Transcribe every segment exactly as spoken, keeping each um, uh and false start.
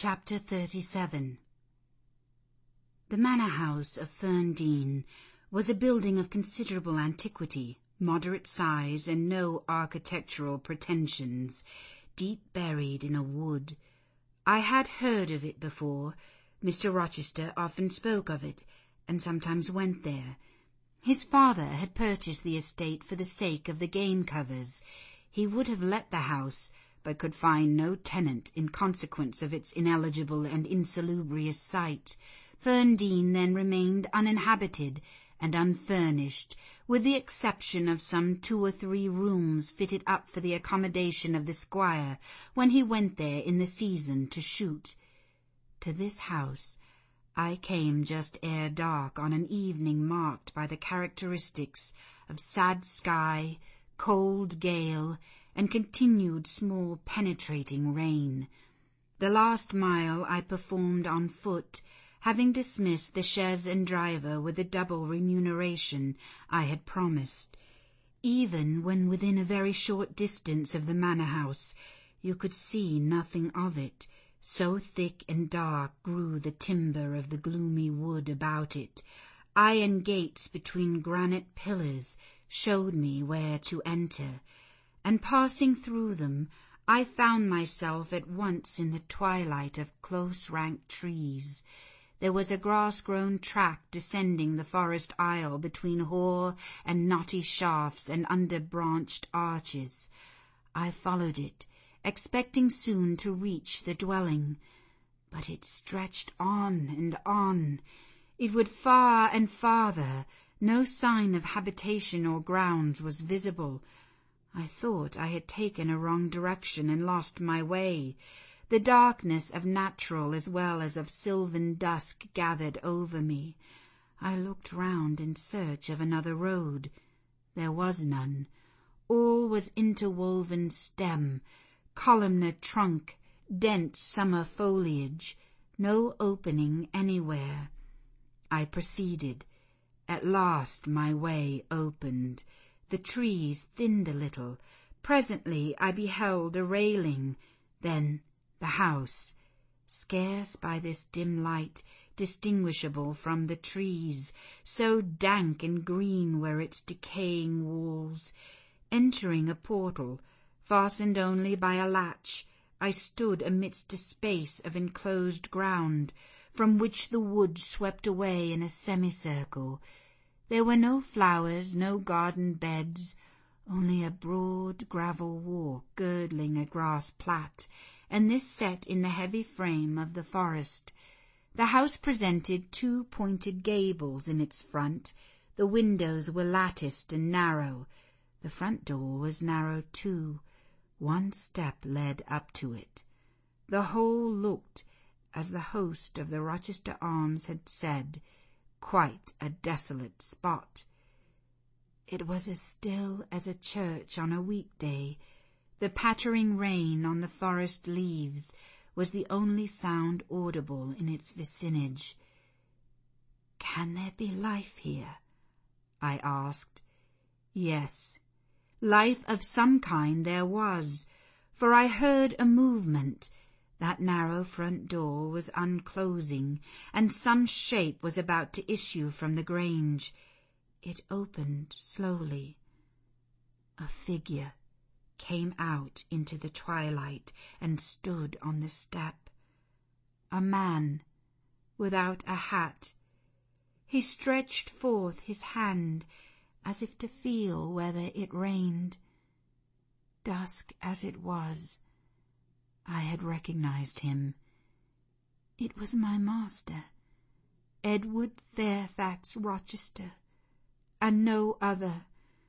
Chapter thirty-seven. The manor house of Ferndean was a building of considerable antiquity, moderate size, and no architectural pretensions, deep buried in a wood. I had heard of it before. Mister Rochester often spoke of it, and sometimes went there. His father had purchased the estate for the sake of the game covers. He would have let the house, but could find no tenant in consequence of its ineligible and insalubrious site. Ferndean then remained uninhabited and unfurnished, with the exception of some two or three rooms fitted up for the accommodation of the squire when he went there in the season to shoot. To this house I came just ere dark on an evening marked by the characteristics of sad sky, cold gale, and continued small penetrating rain. The last mile I performed on foot, having dismissed the chaise and driver with the double remuneration I had promised. Even when within a very short distance of the manor house, you could see nothing of it, so thick and dark grew the timber of the gloomy wood about it. Iron gates between granite pillars showed me where to enter, and passing through them, I found myself at once in the twilight of close-ranked trees. There was a grass-grown track descending the forest aisle between hoar and knotty shafts and under branched arches. I followed it, expecting soon to reach the dwelling, but it stretched on and on. It would far and farther. No sign of habitation or grounds was visible. I thought I had taken a wrong direction and lost my way. The darkness of natural as well as of sylvan dusk gathered over me. I looked round in search of another road. There was none. All was interwoven stem, columnar trunk, dense summer foliage, no opening anywhere. I proceeded. At last my way opened. The trees thinned a little. Presently I beheld a railing, then the house, scarce by this dim light distinguishable from the trees, so dank and green were its decaying walls. Entering a portal, fastened only by a latch, I stood amidst a space of enclosed ground, from which the wood swept away in a semicircle. There were no flowers, no garden beds, only a broad gravel walk girdling a grass plat, and this set in the heavy frame of the forest. The house presented two pointed gables in its front. The windows were latticed and narrow. The front door was narrow too. One step led up to it. The whole looked, as the host of the Rochester Arms had said, quite a desolate spot. It was as still as a church on a weekday. The pattering rain on the forest leaves was the only sound audible in its vicinage. "Can there be life here?" I asked. Yes, life of some kind there was, for I heard a movement. That narrow front door was unclosing, and some shape was about to issue from the grange. It opened slowly. A figure came out into the twilight and stood on the step. A man, without a hat. He stretched forth his hand, as if to feel whether it rained. Dusk as it was, I had recognized him. It was my master, Edward Fairfax Rochester, and no other.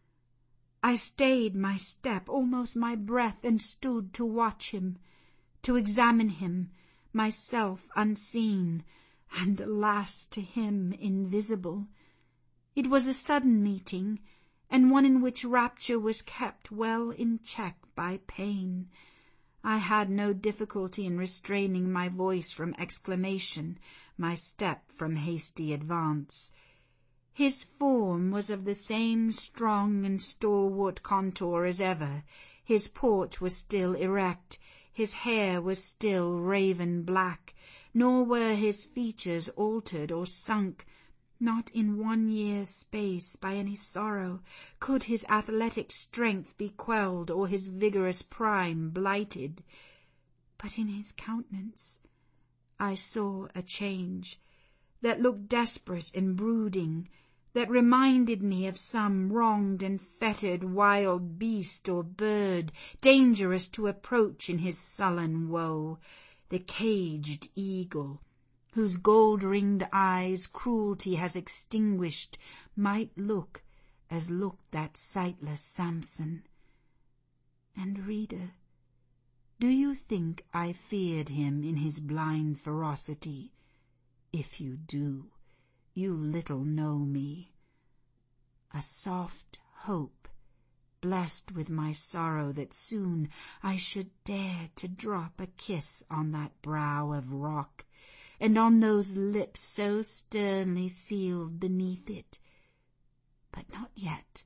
I stayed my step, almost my breath, and stood to watch him, to examine him, myself unseen, and alas, to him invisible. It was a sudden meeting, and one in which rapture was kept well in check by pain. I had no difficulty in restraining my voice from exclamation, my step from hasty advance. His form was of the same strong and stalwart contour as ever. His port was still erect. His hair was still raven black, nor were his features altered or sunk. Not in one year's space by any sorrow could his athletic strength be quelled or his vigorous prime blighted. But in his countenance I saw a change that looked desperate and brooding, that reminded me of some wronged and fettered wild beast or bird, dangerous to approach in his sullen woe, the caged eagle, whose gold-ringed eyes cruelty has extinguished, might look as looked that sightless Samson. And, reader, do you think I feared him in his blind ferocity? If you do, you little know me. A soft hope, blessed with my sorrow that soon I should dare to drop a kiss on that brow of rock, and on those lips so sternly sealed beneath it. But not yet.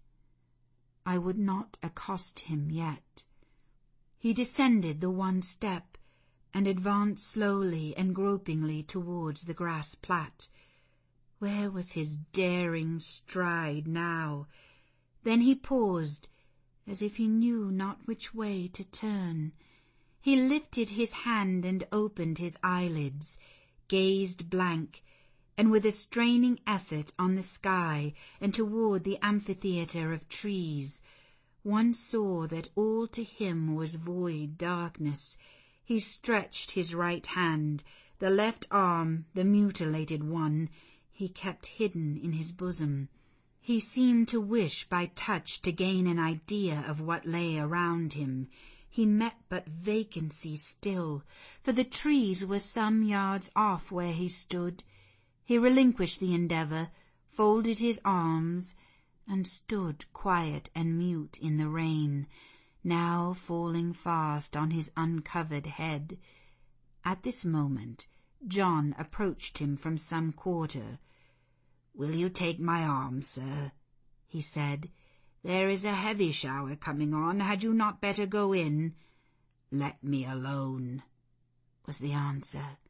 I would not accost him yet. He descended the one step, and advanced slowly and gropingly towards the grass plat. Where was his daring stride now? Then he paused, as if he knew not which way to turn. He lifted his hand and opened his eyelids, gazed blank, and with a straining effort on the sky and toward the amphitheatre of trees. One saw that all to him was void darkness. He stretched his right hand, the left arm, the mutilated one, he kept hidden in his bosom. He seemed to wish by touch to gain an idea of what lay around him. He met but vacancy still, for the trees were some yards off where he stood. He relinquished the endeavour, folded his arms, and stood quiet and mute in the rain, now falling fast on his uncovered head. At this moment John approached him from some quarter. "Will you take my arm, sir?" he said. "There is a heavy shower coming on. Had you not better go in?" "Let me alone," was the answer.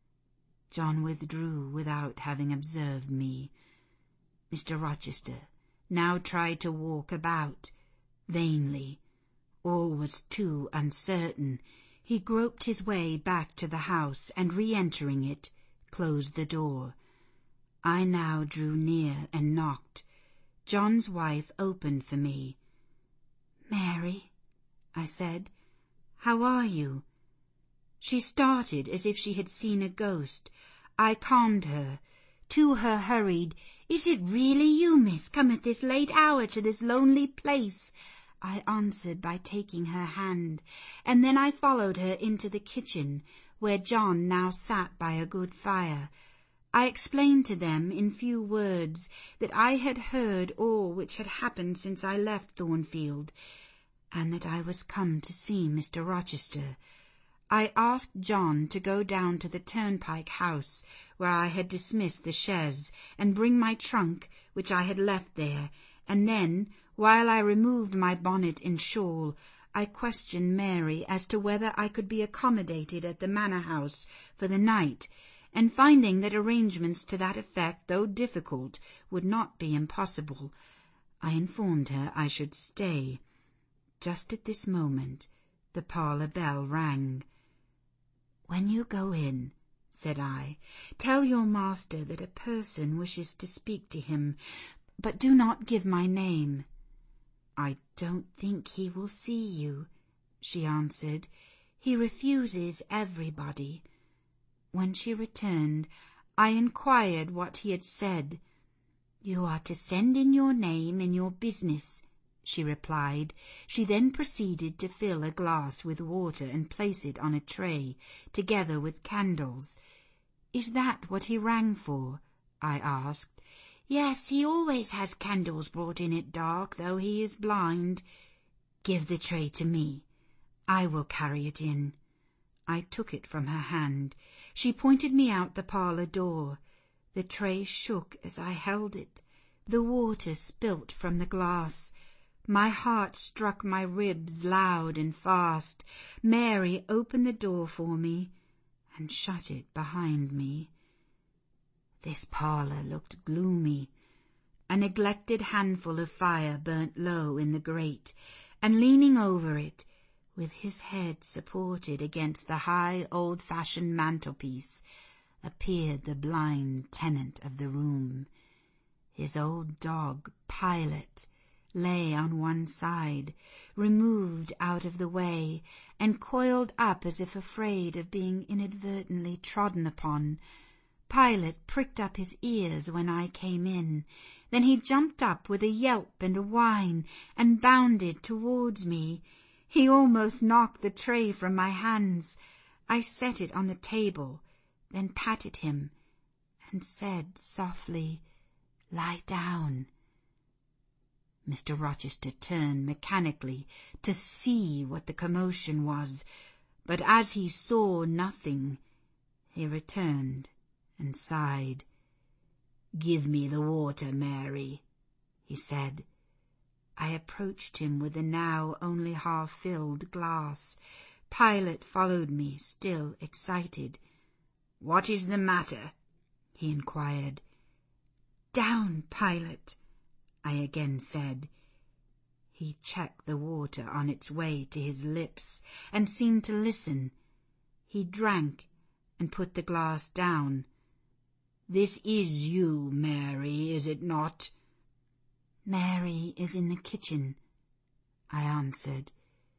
John withdrew without having observed me. Mister Rochester now tried to walk about, vainly. All was too uncertain. He groped his way back to the house, and re-entering it, closed the door. I now drew near and knocked. John's wife opened for me. "Mary," I said, "how are you?" She started as if she had seen a ghost. I calmed her. To her hurried, "Is it really you, miss, come at this late hour to this lonely place?" I answered by taking her hand, and then I followed her into the kitchen, where John now sat by a good fire. I explained to them in few words that I had heard all which had happened since I left Thornfield, and that I was come to see Mister Rochester. I asked John to go down to the turnpike house, where I had dismissed the chaise, and bring my trunk, which I had left there, and then, while I removed my bonnet and shawl, I questioned Mary as to whether I could be accommodated at the manor house for the night, and finding that arrangements to that effect, though difficult, would not be impossible, I informed her I should stay. Just at this moment the parlour bell rang. "When you go in," said I, "tell your master that a person wishes to speak to him, but do not give my name." "I don't think he will see you," she answered. "He refuses everybody." When she returned, I inquired what he had said. "You are to send in your name and your business," she replied. She then proceeded to fill a glass with water and place it on a tray, together with candles. "Is that what he rang for?" I asked. "Yes, he always has candles brought in at dark, though he is blind." "Give the tray to me. I will carry it in." I took it from her hand. She pointed me out the parlour door. The tray shook as I held it. The water spilt from the glass. My heart struck my ribs loud and fast. Mary opened the door for me and shut it behind me. This parlour looked gloomy. A neglected handful of fire burnt low in the grate, and leaning over it, with his head supported against the high old-fashioned mantelpiece, appeared the blind tenant of the room. His old dog, Pilot, lay on one side, removed out of the way, and coiled up as if afraid of being inadvertently trodden upon. Pilot pricked up his ears when I came in. Then he jumped up with a yelp and a whine, and bounded towards me. He almost knocked the tray from my hands. I set it on the table, then patted him, and said softly, "Lie down." Mister Rochester turned mechanically to see what the commotion was, but as he saw nothing, he returned and sighed. "Give me the water, Mary," he said. I approached him with the now only half-filled glass. Pilot followed me, still excited. "What is the matter?" he inquired. "Down, Pilot," I again said. He checked the water on its way to his lips and seemed to listen. He drank and put the glass down. "This is you, Mary, is it not?" "Mary is in the kitchen," I answered.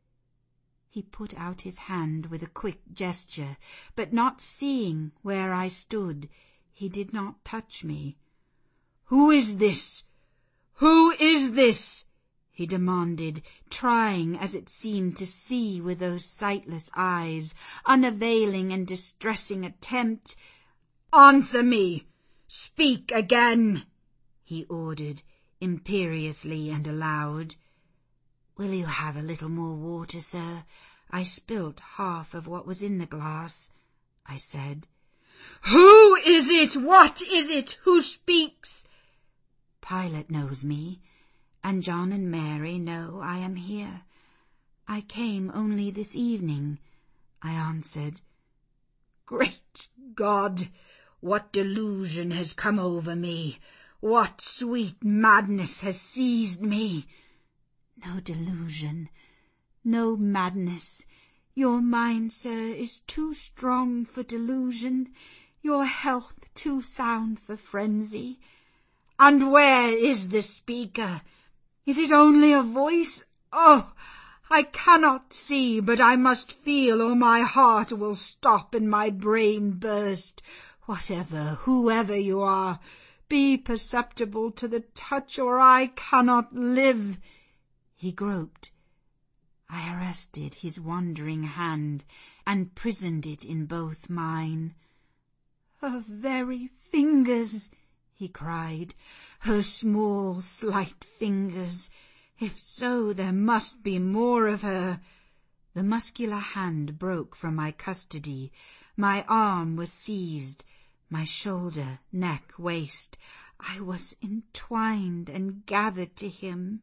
He put out his hand with a quick gesture, but not seeing where I stood, he did not touch me. "Who is this? Who is this?" he demanded, trying, as it seemed, to see with those sightless eyes, unavailing and distressing attempt. "Answer me! Speak again!" he ordered, imperiously and aloud. "Will you have a little more water, sir? I spilt half of what was in the glass," I said. "Who is it? What is it? Who speaks?" "Pilot knows me, and John and Mary know I am here. I came only this evening," I answered. "Great God! What delusion has come over me? What sweet madness has seized me?" "No delusion, no madness. Your mind, sir, is too strong for delusion, your health too sound for frenzy." "And where is the speaker? Is it only a voice? Oh, I cannot see, but I must feel, or my heart will stop and my brain burst. Whatever, whoever you are, be perceptible to the touch, or I cannot live." He groped. I arrested his wandering hand and prisoned it in both mine. "Her very fingers!" he cried. "Her small, slight fingers! If so, there must be more of her." The muscular hand broke from my custody. My arm was seized, my shoulder, neck, waist. I was entwined and gathered to him.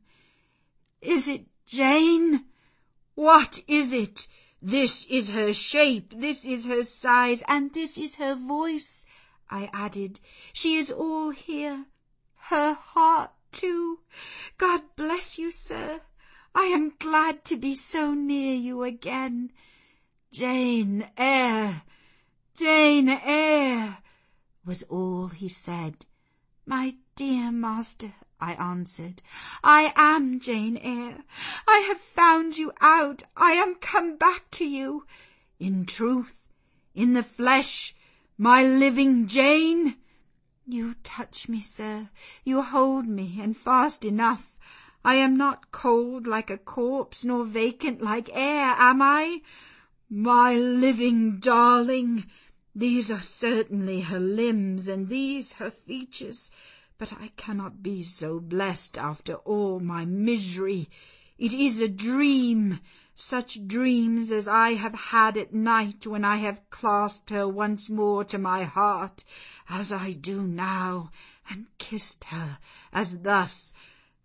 "Is it Jane? What is it? This is her shape, this is her size, and this is her voice," I added. "She is all here. Her heart, too. God bless you, sir. I am glad to be so near you again. Jane Eyre, Jane Eyre," was all he said. "My dear master," I answered, "I am Jane Eyre. I have found you out. I am come back to you. In truth, in the flesh, my living Jane." "You touch me, sir. You hold me, and fast enough. I am not cold like a corpse, nor vacant like air, am I? My living darling. These are certainly her limbs, and these her features. But I cannot be so blessed after all my misery. It is a dream, such dreams as I have had at night when I have clasped her once more to my heart, as I do now, and kissed her, as thus,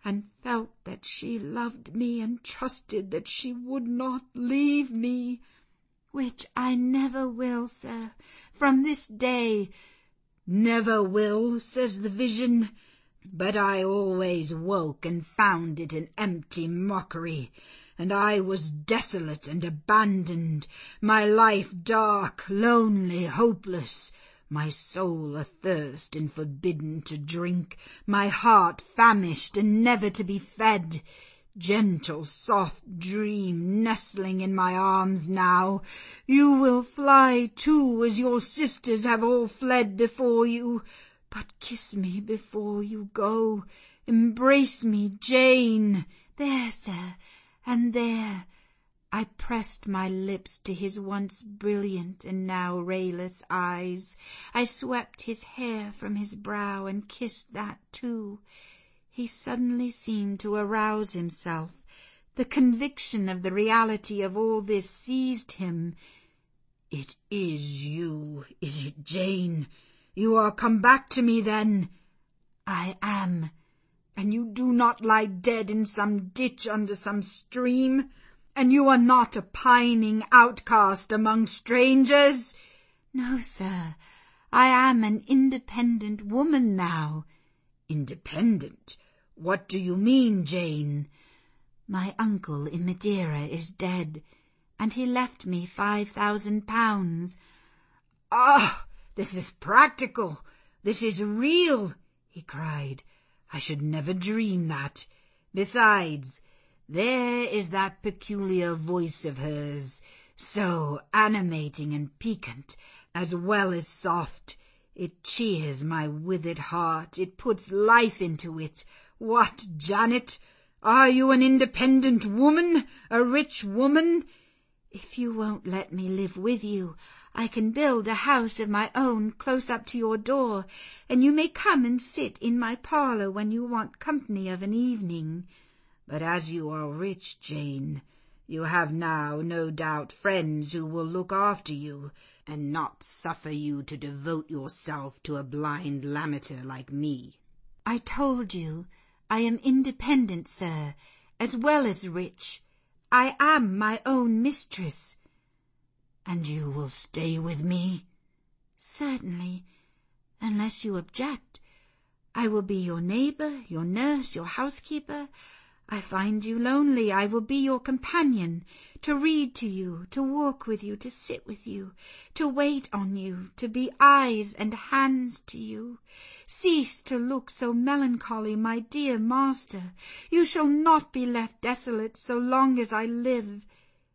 and felt that she loved me and trusted that she would not leave me, which I never will, sir, from this day. Never will, says the vision, but I always woke and found it an empty mockery, and I was desolate and abandoned, my life dark, lonely, hopeless, my soul athirst and forbidden to drink, my heart famished and never to be fed. Gentle, soft dream nestling in my arms now, you will fly too as your sisters have all fled before you. But kiss me before you go, embrace me, Jane. There, sir, and there. I pressed my lips to his once brilliant and now rayless eyes. I swept his hair from his brow and kissed that too. He suddenly seemed to arouse himself. The conviction of the reality of all this seized him. It is you, is it, Jane? You are come back to me, then? I am. And you do not lie dead in some ditch under some stream? And you are not a pining outcast among strangers? No, sir. I am an independent woman now. Independent? What do you mean, Jane? My uncle in Madeira is dead, and he left me five thousand pounds. Ah, this is practical. This is real, he cried. I should never dream that. Besides, there is that peculiar voice of hers, so animating and piquant, as well as soft. It cheers my withered heart. It puts life into it. What, Janet? Are you an independent woman? A rich woman? If you won't let me live with you, I can build a house of my own close up to your door, and you may come and sit in my parlour when you want company of an evening. But as you are rich, Jane, you have now, no doubt, friends who will look after you, and not suffer you to devote yourself to a blind Lamater like me. I told you I am independent, sir, as well as rich. I am my own mistress. And you will stay with me? Certainly, unless you object. I will be your neighbour, your nurse, your housekeeper. I find you lonely, I will be your companion, to read to you, to walk with you, to sit with you, to wait on you, to be eyes and hands to you. Cease to look so melancholy, my dear master. You shall not be left desolate so long as I live.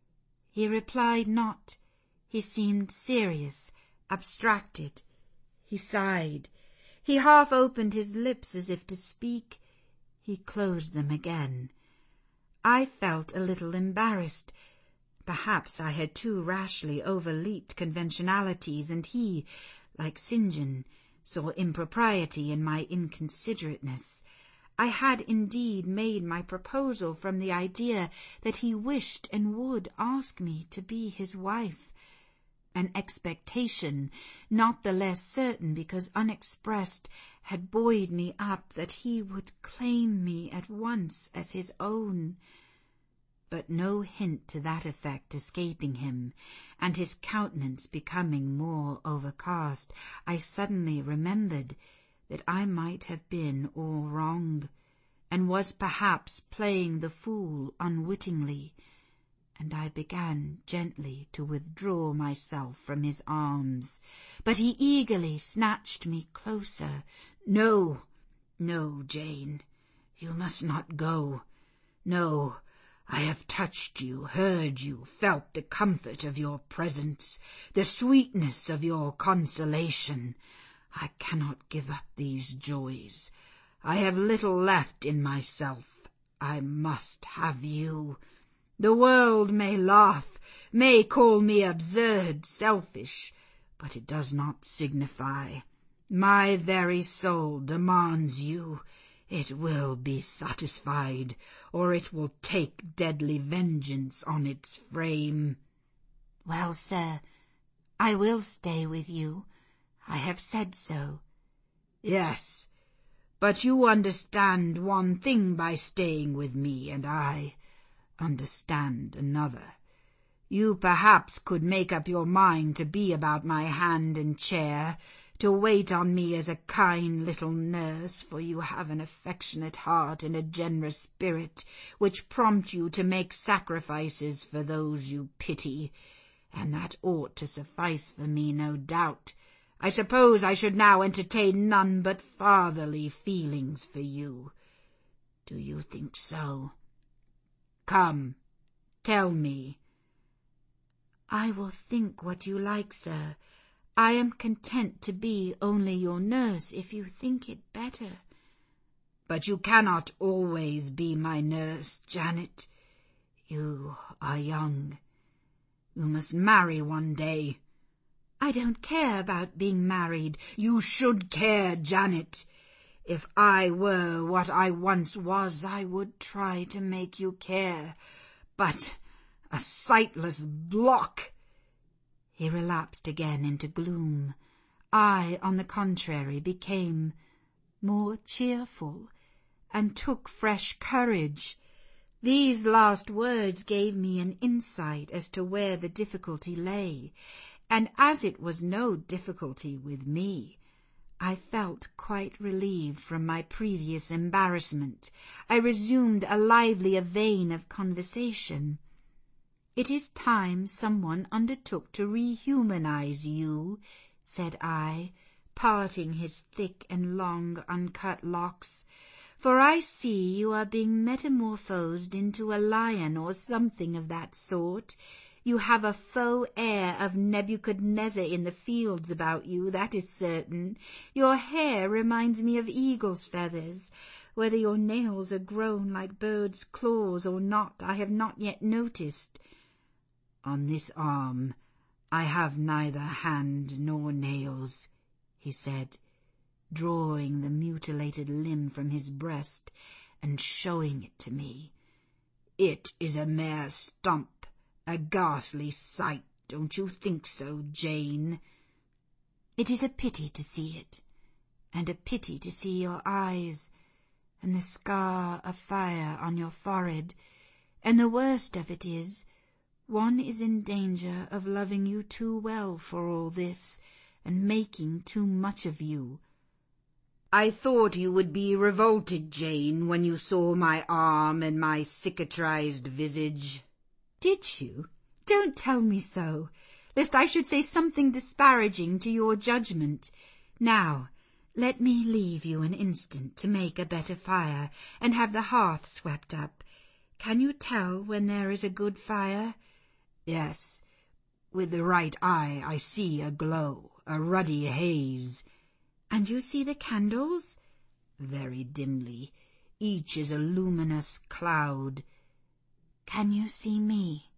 He replied not. He seemed serious, abstracted. He sighed. He half opened his lips as if to speak. He closed them again. I felt a little embarrassed. Perhaps I had too rashly overleaped conventionalities, and he, like St. John, saw impropriety in my inconsiderateness. I had indeed made my proposal from the idea that he wished and would ask me to be his wife. An expectation, not the less certain because unexpressed, had buoyed me up that he would claim me at once as his own. But no hint to that effect escaping him, and his countenance becoming more overcast, I suddenly remembered that I might have been all wrong, and was perhaps playing the fool unwittingly, and I began gently to withdraw myself from his arms. But he eagerly snatched me closer. No, no, Jane, you must not go. No, I have touched you, heard you, felt the comfort of your presence, the sweetness of your consolation. I cannot give up these joys. I have little left in myself. I must have you. The world may laugh, may call me absurd, selfish, but it does not signify. My very soul demands you. It will be satisfied, or it will take deadly vengeance on its frame. Well, sir, I will stay with you. I have said so. Yes, But you understand one thing by staying with me, and I understand another. You perhaps could make up your mind to be about my hand and chair, to wait on me as a kind little nurse, for you have an affectionate heart and a generous spirit, which prompt you to make sacrifices for those you pity, and that ought to suffice for me, no doubt. I suppose I should now entertain none but fatherly feelings for you. Do you think so? Come, tell me. I will think what you like, sir. I am content to be only your nurse, if you think it better. But you cannot always be my nurse, Janet. You are young. You must marry one day. I don't care about being married. You should care, Janet. If I were what I once was, I would try to make you care. But a sightless block. He relapsed again into gloom. I, on the contrary, became more cheerful and took fresh courage. These last words gave me an insight as to where the difficulty lay, and as it was no difficulty with me, I felt quite relieved from my previous embarrassment. I resumed a livelier vein of conversation. "It is time someone undertook to rehumanize you," said I, parting his thick and long uncut locks, "for I see you are being metamorphosed into a lion or something of that sort. You have a faux air of Nebuchadnezzar in the fields about you, that is certain. Your hair reminds me of eagle's feathers. Whether your nails are grown like birds' claws or not, I have not yet noticed. On this arm I have neither hand nor nails," he said, drawing the mutilated limb from his breast and showing it to me. "It is a mere stump. A ghastly sight, don't you think so, Jane?" "It is a pity to see it, and a pity to see your eyes, and the scar of fire on your forehead, and the worst of it is, one is in danger of loving you too well for all this, and making too much of you." "I thought you would be revolted, Jane, when you saw my arm and my cicatrized visage." "Did you? Don't tell me so, lest I should say something disparaging to your judgment. Now, let me leave you an instant to make a better fire, and have the hearth swept up. Can you tell when there is a good fire?" "Yes, with the right eye I see a glow, a ruddy haze." "And you see the candles?" "Very dimly. Each is a luminous cloud." "Can you see me?"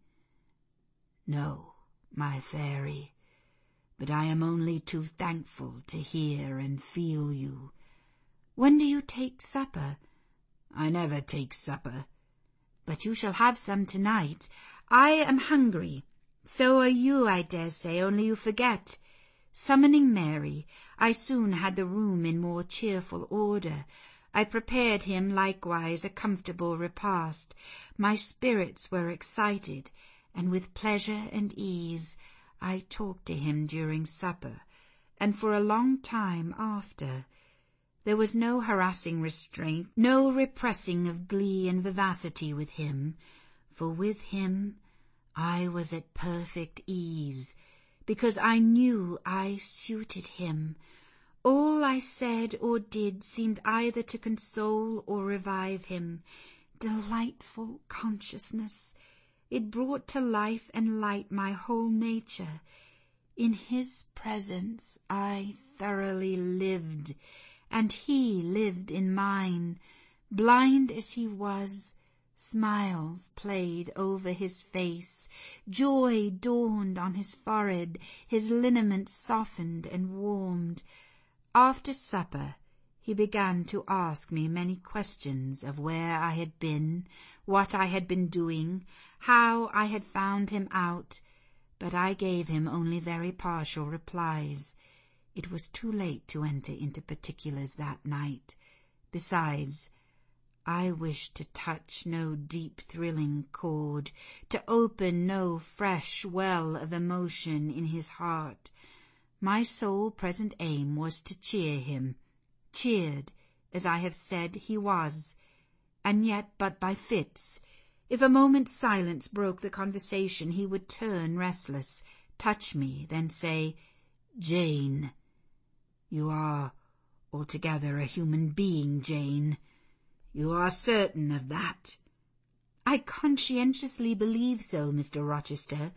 "No, my fairy, but I am only too thankful to hear and feel you." "When do you take supper?" "I never take supper." "But you shall have some tonight. I am hungry. So are you, I dare say, only you forget." Summoning Mary, I soon had the room in more cheerful order. I prepared him likewise a comfortable repast. My spirits were excited, and with pleasure and ease I talked to him during supper, and for a long time after. There was no harassing restraint, no repressing of glee and vivacity with him, for with him I was at perfect ease, because I knew I suited him. All I said or did seemed either to console or revive him. Delightful consciousness! It brought to life and light my whole nature. In his presence I thoroughly lived, and he lived in mine. Blind as he was, smiles played over his face, joy dawned on his forehead, his lineaments softened and warmed. After supper he began to ask me many questions of where I had been, what I had been doing, how I had found him out, but I gave him only very partial replies. It was too late to enter into particulars that night. Besides, I wish to touch no deep thrilling chord, to open no fresh well of emotion in his heart. My sole present aim was to cheer him, cheered, as I have said, he was, and yet but by fits. If a moment's silence broke the conversation, he would turn restless, touch me, then say, "Jane, you are altogether a human being, Jane. You are certain of that?" "I conscientiously believe so, Mister Rochester."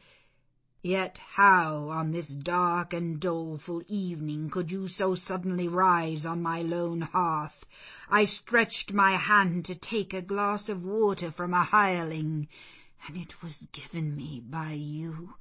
"Yet how, on this dark and doleful evening, could you so suddenly rise on my lone hearth? I stretched my hand to take a glass of water from a hireling, and it was given me by you.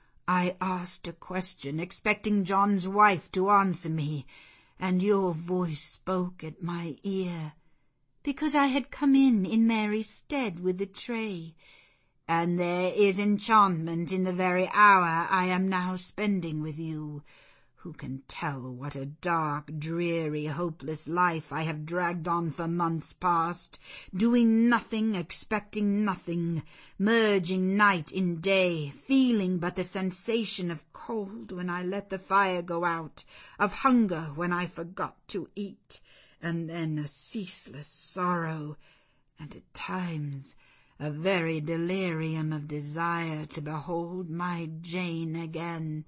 I asked a question, expecting John's wife to answer me, and your voice spoke at my ear." "Because I had come in in Mary's stead with the tray." "And there is enchantment in the very hour I am now spending with you. Who can tell what a dark, dreary, hopeless life I have dragged on for months past, doing nothing, expecting nothing, merging night in day, feeling but the sensation of cold when I let the fire go out, of hunger when I forgot to eat, and then a ceaseless sorrow, and at times a very delirium of desire to behold my Jane again.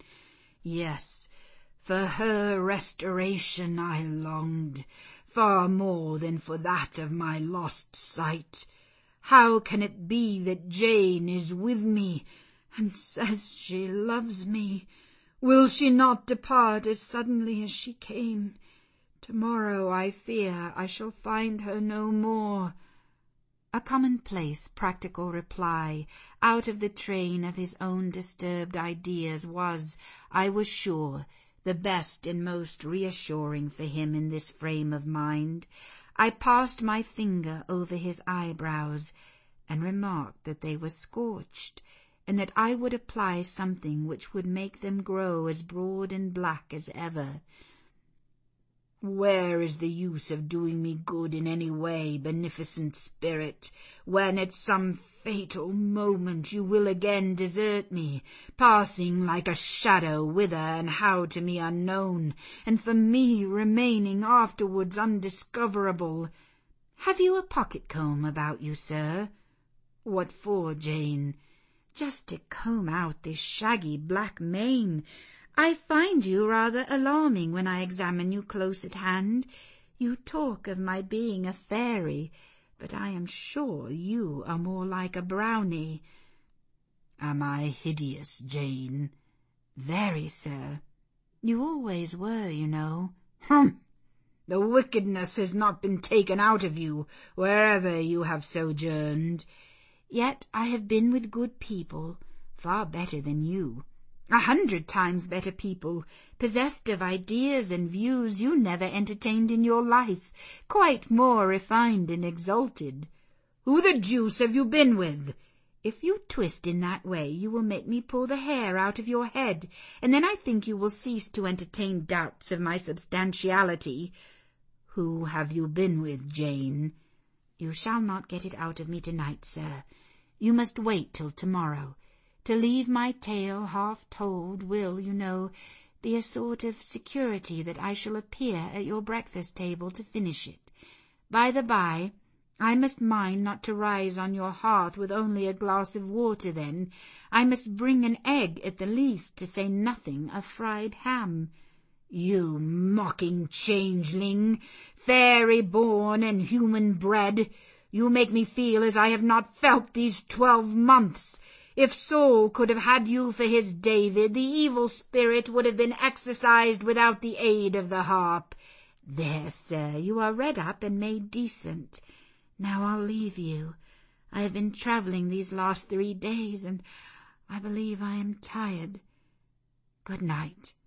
Yes, for her restoration I longed, far more than for that of my lost sight. How can it be that Jane is with me, and says she loves me? Will she not depart as suddenly as she came? Tomorrow, I fear, I shall find her no more." A commonplace, practical reply, out of the train of his own disturbed ideas, was, I was sure, the best and most reassuring for him in this frame of mind. I passed my finger over his eyebrows, and remarked that they were scorched, and that I would apply something which would make them grow as broad and black as ever. "Where is the use of doing me good in any way, beneficent spirit, when at some fatal moment you will again desert me, passing like a shadow whither and how to me unknown, and for me remaining afterwards undiscoverable? Have you a pocket-comb about you, sir?" "What for, Jane?" "Just to comb out this shaggy black mane. I find you rather alarming when I examine you close at hand. You talk of my being a fairy, but I am sure you are more like a brownie." "Am I hideous, Jane?" "Very, sir. You always were, you know." "Humph! The wickedness has not been taken out of you, wherever you have sojourned." "Yet I have been with good people, far better than you. A hundred times better people, possessed of ideas and views you never entertained in your life, quite more refined and exalted." "Who the deuce have you been with?" "If you twist in that way, you will make me pull the hair out of your head, and then I think you will cease to entertain doubts of my substantiality." "Who have you been with, Jane?" "You shall not get it out of me tonight, sir. You must wait till tomorrow. To leave my tale half told will, you know, be a sort of security that I shall appear at your breakfast table to finish it. By the by, I must mind not to rise on your hearth with only a glass of water then. I must bring an egg at the least, to say nothing of fried ham." "You mocking changeling, fairy-born and human-bred, you make me feel as I have not felt these twelve months. If Saul could have had you for his David, the evil spirit would have been exorcised without the aid of the harp. There, sir, you are read up and made decent. Now I'll leave you. I have been travelling these last three days, and I believe I am tired. Good night."